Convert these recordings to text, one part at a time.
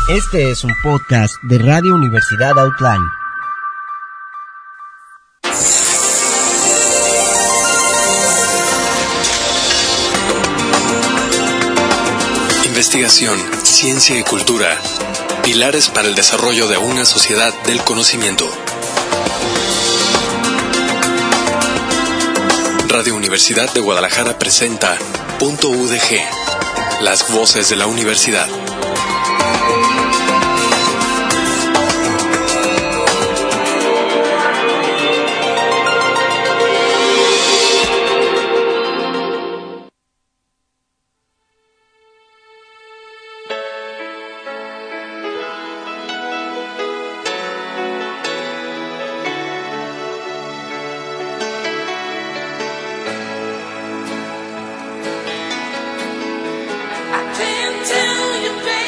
Este es un podcast de Radio Universidad Outline. Investigación, ciencia y cultura. Pilares para el desarrollo de una sociedad del conocimiento. Radio Universidad de Guadalajara presenta Punto UDG. Las voces de la universidad. Tell you, baby.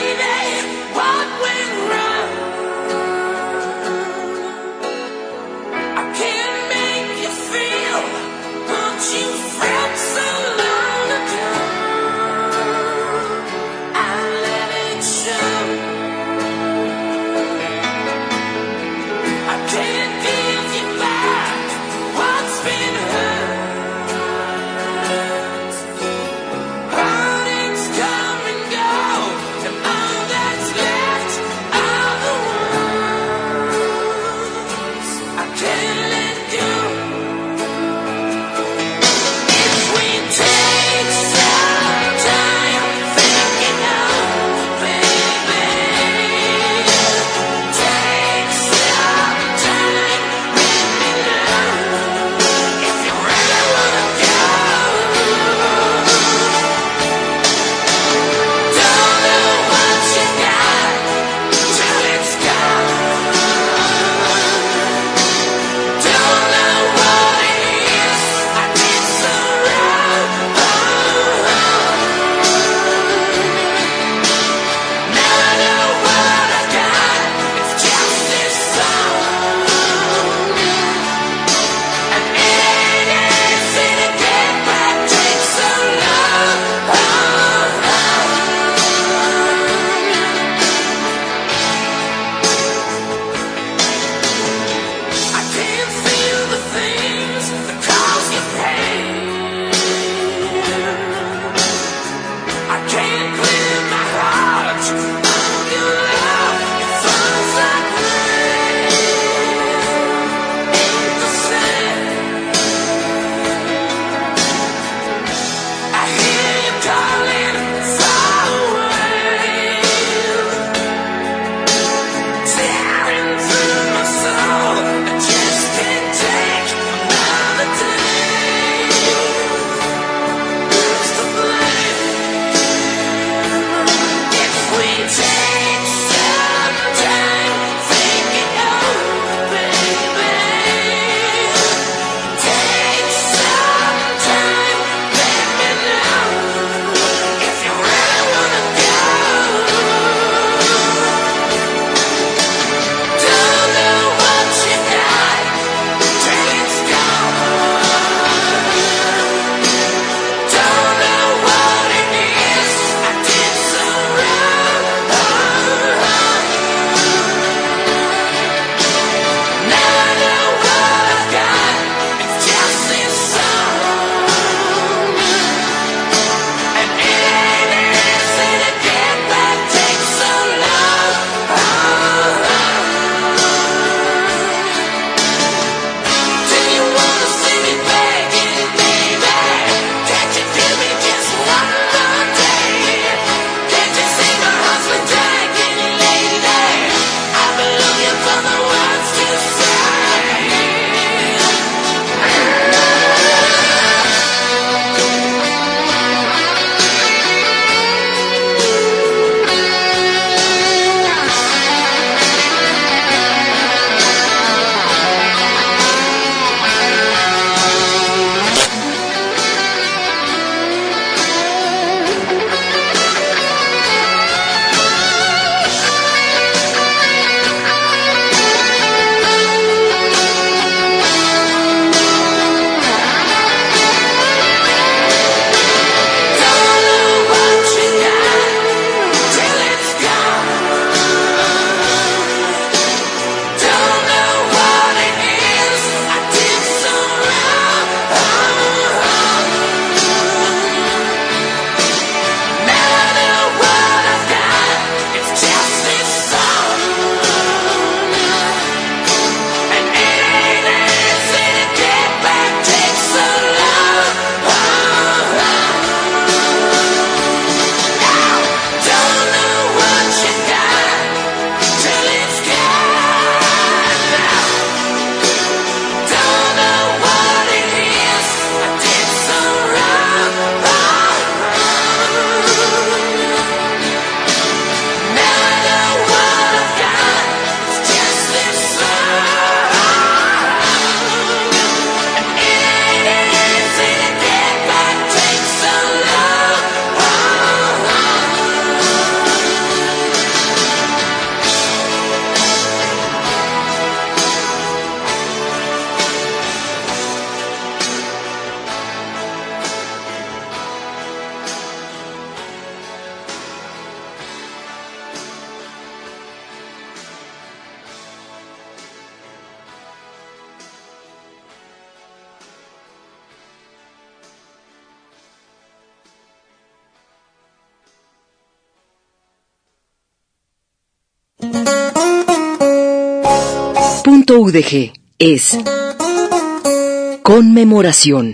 .udg es conmemoración.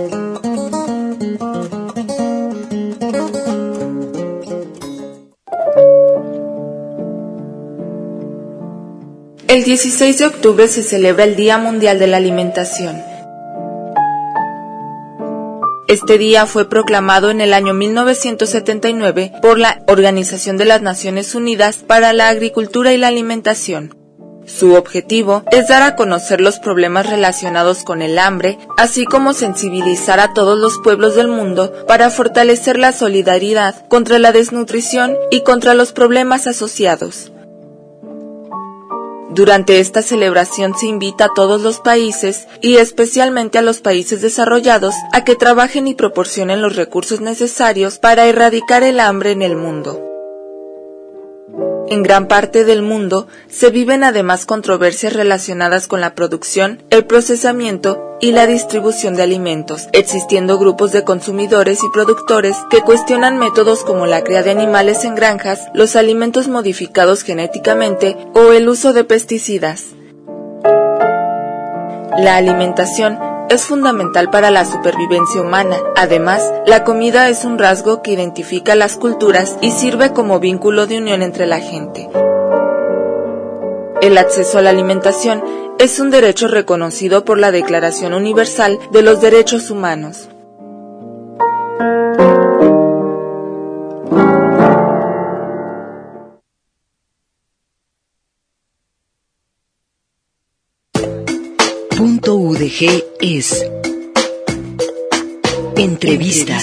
El 16 de octubre se celebra el Día Mundial de la Alimentación. Este día fue proclamado en el año 1979 por la Organización de las Naciones Unidas para la Agricultura y la Alimentación. Su objetivo es dar a conocer los problemas relacionados con el hambre, así como sensibilizar a todos los pueblos del mundo para fortalecer la solidaridad contra la desnutrición y contra los problemas asociados. Durante esta celebración se invita a todos los países, y especialmente a los países desarrollados, a que trabajen y proporcionen los recursos necesarios para erradicar el hambre en el mundo. En gran parte del mundo se viven además controversias relacionadas con la producción, el procesamiento y la distribución de alimentos, existiendo grupos de consumidores y productores que cuestionan métodos como la cría de animales en granjas, los alimentos modificados genéticamente o el uso de pesticidas. La alimentación es fundamental para la supervivencia humana. Además, la comida es un rasgo que identifica las culturas y sirve como vínculo de unión entre la gente. El acceso a la alimentación es un derecho reconocido por la Declaración Universal de los Derechos Humanos. .udg es entrevista.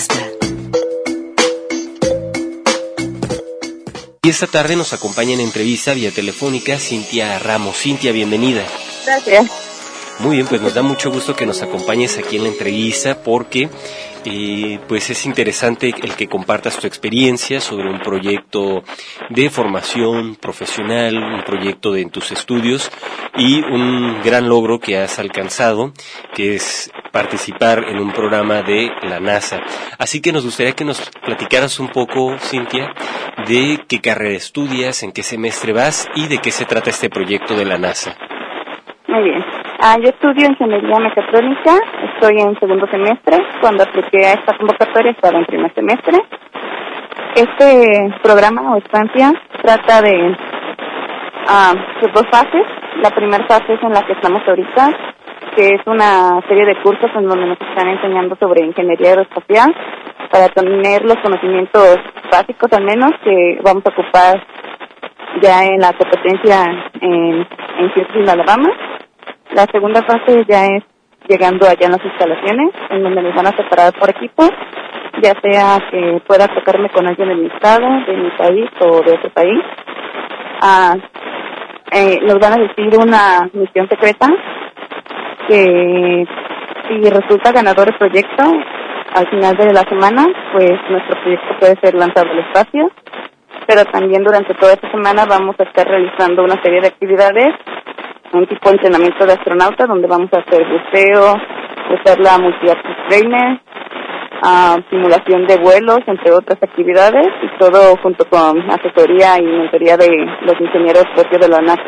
Y esta tarde nos acompaña en entrevista vía telefónica Cintia Ramos. Cintia, bienvenida. Gracias. Muy bien, pues nos da mucho gusto que nos acompañes aquí en la entrevista porque pues es interesante el que compartas tu experiencia sobre un proyecto de formación profesional, un proyecto en tus estudios y un gran logro que has alcanzado, que es participar en un programa de la NASA. Así que nos gustaría que nos platicaras un poco, Cintia, de qué carrera estudias, en qué semestre vas y de qué se trata este proyecto de la NASA. Muy bien. Yo estudio Ingeniería Mecatrónica, estoy en segundo semestre. Cuando apliqué a esta convocatoria estaba en primer semestre. Este programa o estancia trata de dos fases. La primera fase es en la que estamos ahorita, que es una serie de cursos en donde nos están enseñando sobre ingeniería aeroespacial para tener los conocimientos básicos al menos que vamos a ocupar ya en la competencia en Houston, Alabama. La segunda fase ya es llegando allá en las instalaciones, en donde nos van a separar por equipos, ya sea que pueda tocarme con alguien de mi estado, de mi país o de otro país. Nos van a decir una misión secreta que si resulta ganador el proyecto, al final de la semana, pues nuestro proyecto puede ser lanzado al espacio, pero también durante toda esta semana vamos a estar realizando una serie de actividades, un tipo de entrenamiento de astronauta donde vamos a hacer buceo, usar la multi-axis trainer, simulación de vuelos, entre otras actividades, y todo junto con asesoría y mentoría de los ingenieros propios de la NASA.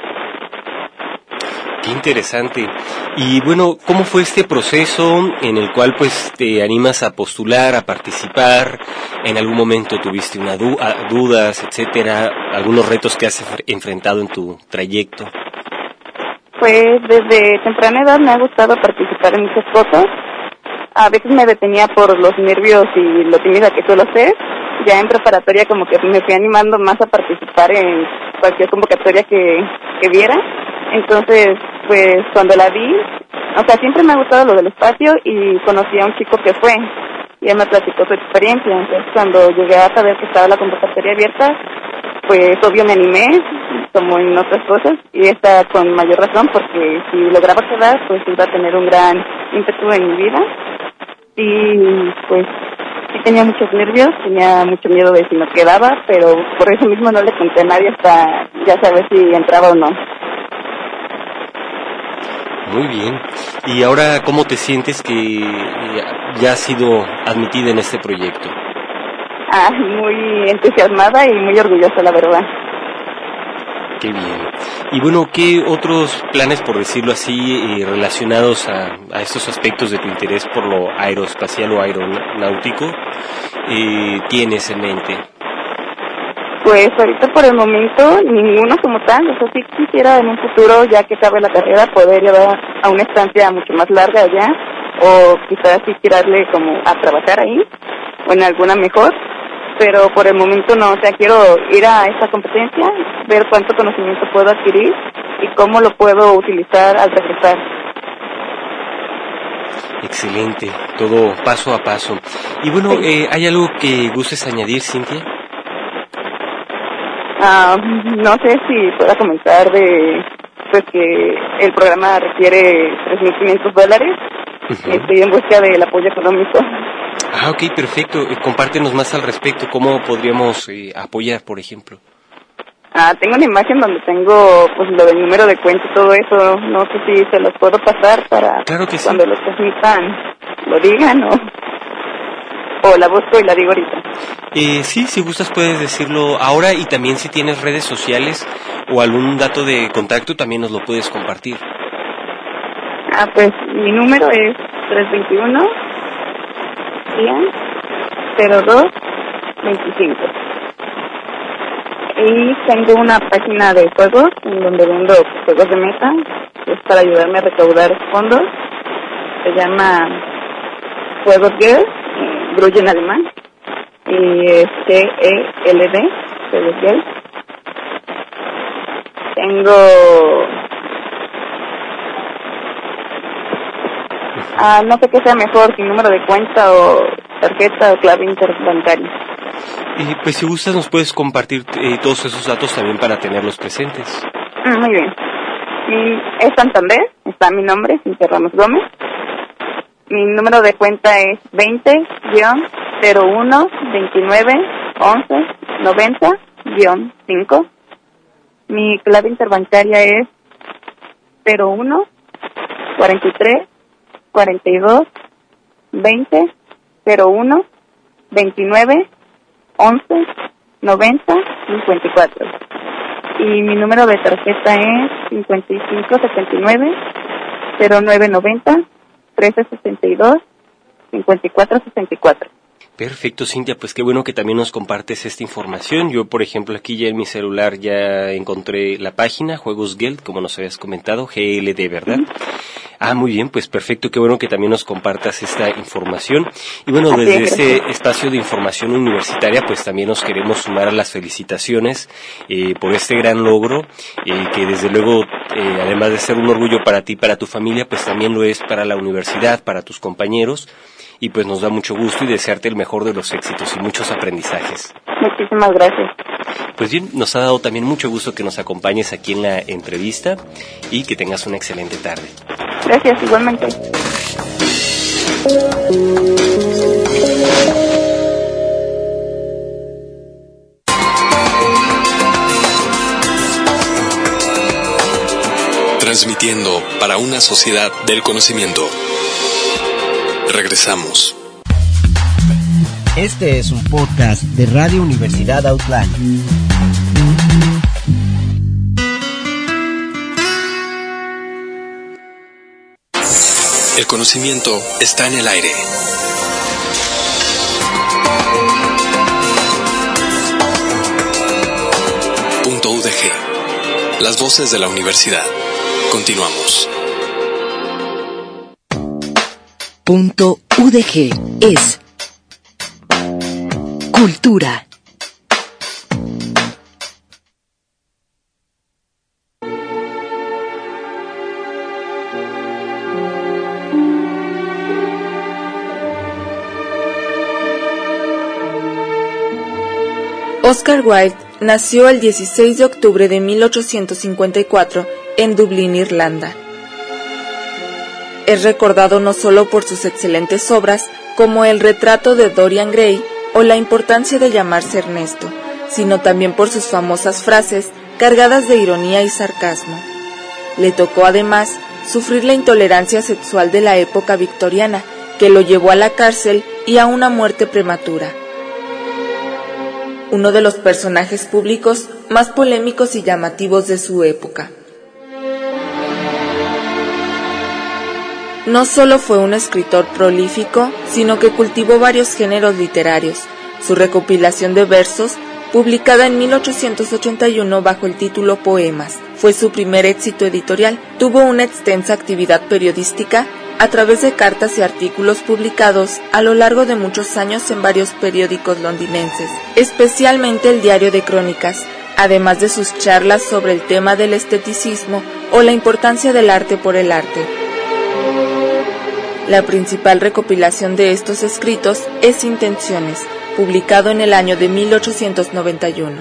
Qué interesante. Y bueno, ¿cómo fue este proceso en el cual pues te animas a postular, a participar? ¿En algún momento tuviste dudas, etcétera? ¿Algunos retos que has enfrentado en tu trayecto? Pues desde temprana edad me ha gustado participar en muchas cosas. A veces me detenía por los nervios y lo tímida que suelo ser. Ya en preparatoria como que me fui animando más a participar en cualquier convocatoria que viera. Entonces, pues cuando la vi, siempre me ha gustado lo del espacio y conocí a un chico que fue y él me platicó su experiencia. Entonces cuando llegué a saber que estaba la convocatoria abierta, pues obvio me animé, como en otras cosas, y esta con mayor razón, porque si lograba quedar, pues iba a tener un gran ímpetu en mi vida. Y pues sí tenía muchos nervios, tenía mucho miedo de si no quedaba, pero por eso mismo no le conté a nadie hasta ya saber si entraba o no. Muy bien. ¿Y ahora cómo te sientes que ya has sido admitida en este proyecto? Muy entusiasmada y muy orgullosa, la verdad. Qué bien. Y bueno, ¿qué otros planes, por decirlo así, relacionados a estos aspectos de tu interés por lo aeroespacial o aeronáutico tienes en mente? Pues ahorita por el momento ninguno como tal. O sea, sí quisiera en un futuro, ya que acabe la carrera, poder llevar a una estancia mucho más larga allá, o quizás sí tirarle como a trabajar ahí o en alguna mejor, pero por el momento no. O sea, quiero ir a esta competencia, ver cuánto conocimiento puedo adquirir y cómo lo puedo utilizar al regresar. Excelente, todo paso a paso. Y bueno, ¿hay algo que gustes añadir, Cintia? No sé si pueda comentar de pues que el programa requiere $3,500. Estoy en busca del apoyo económico. Ok, perfecto. Compártenos más al respecto. ¿Cómo podríamos apoyar, por ejemplo? Tengo una imagen donde tengo pues lo del número de cuenta y todo eso. No sé si se los puedo pasar para claro que sí. Cuando lo transmitan lo digan o la busco y la digo ahorita. Sí, si gustas puedes decirlo ahora, y también si tienes redes sociales o algún dato de contacto también nos lo puedes compartir. Pues mi número es 321-100-02-25. Y tengo una página de juegos en donde vendo juegos de mesa, es para ayudarme a recaudar fondos. Se llama Juegos Geld, Brugge en alemán, y es GELD, Juegos Geld. Tengo no sé qué sea mejor, si número de cuenta o tarjeta o clave interbancaria. Pues si gustas nos puedes compartir todos esos datos también para tenerlos presentes. Muy bien. Es Santander, está mi nombre, Cintia Ramos Gómez. Mi número de cuenta es 20-01-29-11-90-5. Mi clave interbancaria es 01-43-42-20-01-29-11-90-54. Y mi número de tarjeta es 5579-0990-1362-5464. Perfecto, Cintia, pues qué bueno que también nos compartes esta información. Yo, por ejemplo, aquí ya en mi celular ya encontré la página, Juegos Geld, como nos habías comentado, GLD, ¿verdad? Muy bien, pues perfecto, qué bueno que también nos compartas esta información. Y bueno, desde este espacio de información universitaria, pues también nos queremos sumar a las felicitaciones por este gran logro, que desde luego, además de ser un orgullo para ti, para tu familia, pues también lo es para la universidad, para tus compañeros. Y pues nos da mucho gusto y desearte el mejor de los éxitos y muchos aprendizajes. Muchísimas gracias. Pues bien, nos ha dado también mucho gusto que nos acompañes aquí en la entrevista y que tengas una excelente tarde. Gracias, igualmente. Transmitiendo para una sociedad del conocimiento. Regresamos. Este es un podcast de Radio Universidad Outline. El conocimiento está en el aire. .udg. Las voces de la universidad. Continuamos. .udg es cultura. Oscar Wilde nació el 16 de octubre de 1854 en Dublín, Irlanda. Es recordado no solo por sus excelentes obras, como El retrato de Dorian Gray o La importancia de llamarse Ernesto, sino también por sus famosas frases cargadas de ironía y sarcasmo. Le tocó además sufrir la intolerancia sexual de la época victoriana, que lo llevó a la cárcel y a una muerte prematura. uno de los personajes públicos más polémicos y llamativos de su época. No solo fue un escritor prolífico, sino que cultivó varios géneros literarios. Su recopilación de versos, publicada en 1881 bajo el título Poemas, fue su primer éxito editorial. Tuvo una extensa actividad periodística a través de cartas y artículos publicados a lo largo de muchos años en varios periódicos londinenses, especialmente el Diario de Crónicas, además de sus charlas sobre el tema del esteticismo o la importancia del arte por el arte. La principal recopilación de estos escritos es Intenciones, publicado en el año de 1891.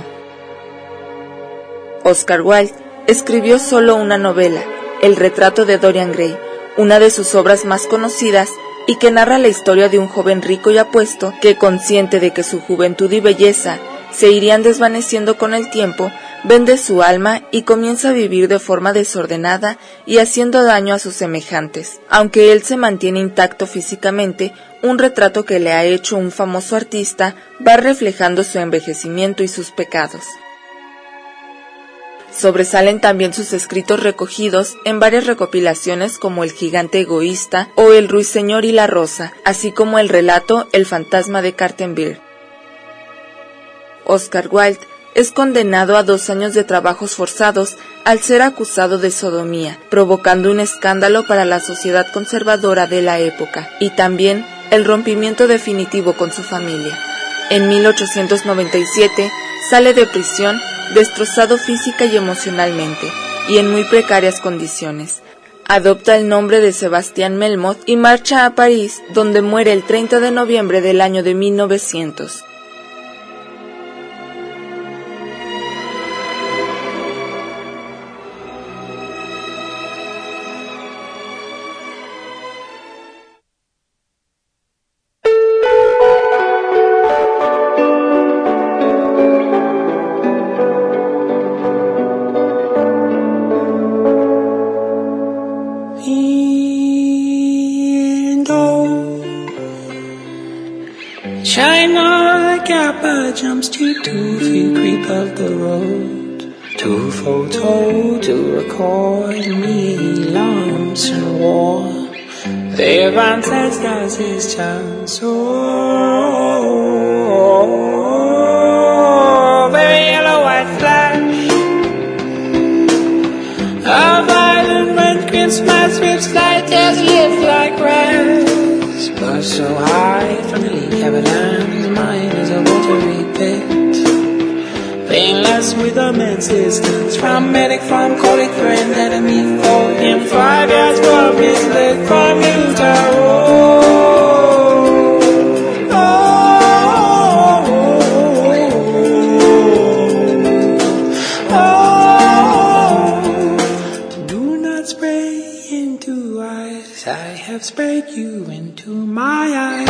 Oscar Wilde escribió solo una novela, El retrato de Dorian Gray, una de sus obras más conocidas y que narra la historia de un joven rico y apuesto que, consciente de que su juventud y belleza se irían desvaneciendo con el tiempo, vende su alma y comienza a vivir de forma desordenada y haciendo daño a sus semejantes. Aunque él se mantiene intacto físicamente, un retrato que le ha hecho un famoso artista va reflejando su envejecimiento y sus pecados. Sobresalen también sus escritos recogidos en varias recopilaciones como El gigante egoísta o El ruiseñor y la rosa, así como el relato El fantasma de Canterville. Oscar Wilde es condenado a 2 años de trabajos forzados al ser acusado de sodomía, provocando un escándalo para la sociedad conservadora de la época, y también el rompimiento definitivo con su familia. En 1897 sale de prisión destrozado física y emocionalmente, y en muy precarias condiciones. Adopta el nombre de Sebastián Melmoth y marcha a París, donde muere el 30 de noviembre del año de 1900. China Kappa jumps to 2 feet creep of the road, to photo to record me lumps and war. Their ancestors his chance, oh, very yellow white flash, a violent red Christmas whips light as lift like grass, but so high from the Avalanche, mine is a watery pit, painless with immense distance, from medic, from colleague, friend, enemy, foe, in 5 yards from his leg, from Utah Road. Do not spray into eyes, I have sprayed you into my eyes.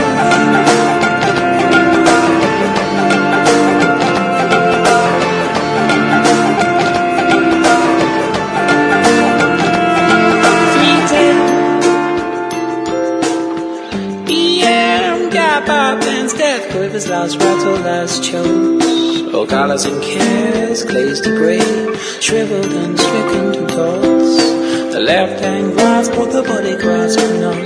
Quivers last rattle last chokes, all colors and cares glazed to grey, shriveled and stricken to dots. The left hand grasp, but the body grasp not.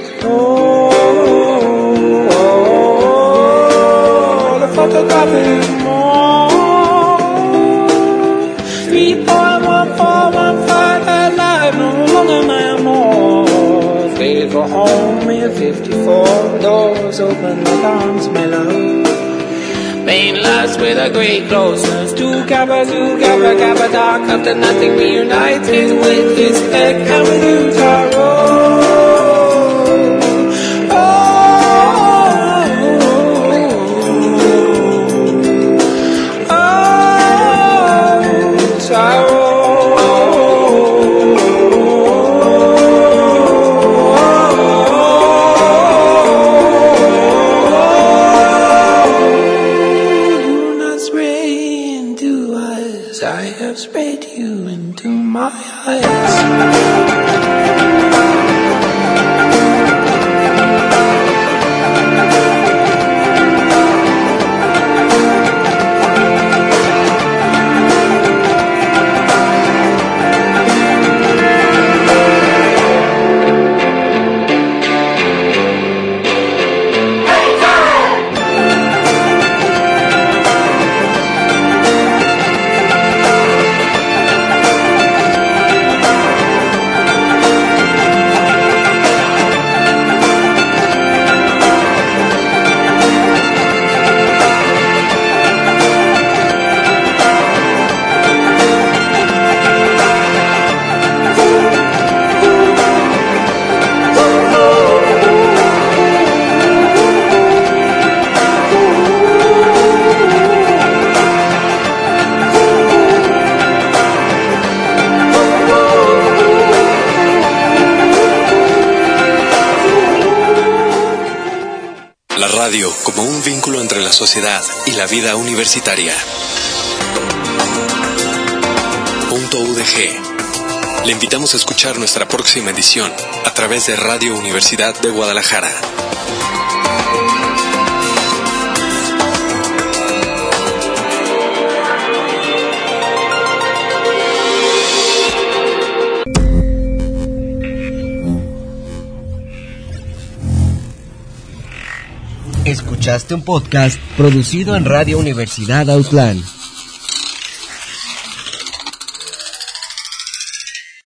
Oh, the photographic more. 3.1415 alive, no longer my amour. Faded for home in 54, doors open like arms, my love. Painless with a great closeness, to Kappa, dark after nothing reunited with his head and with Utah Road. Utah Road. Sprayed you into my eyes. radio como un vínculo entre la sociedad y la vida universitaria. .udg. Le invitamos a escuchar nuestra próxima edición a través de Radio Universidad de Guadalajara. Escuchaste un podcast producido en Radio Universidad Autlán.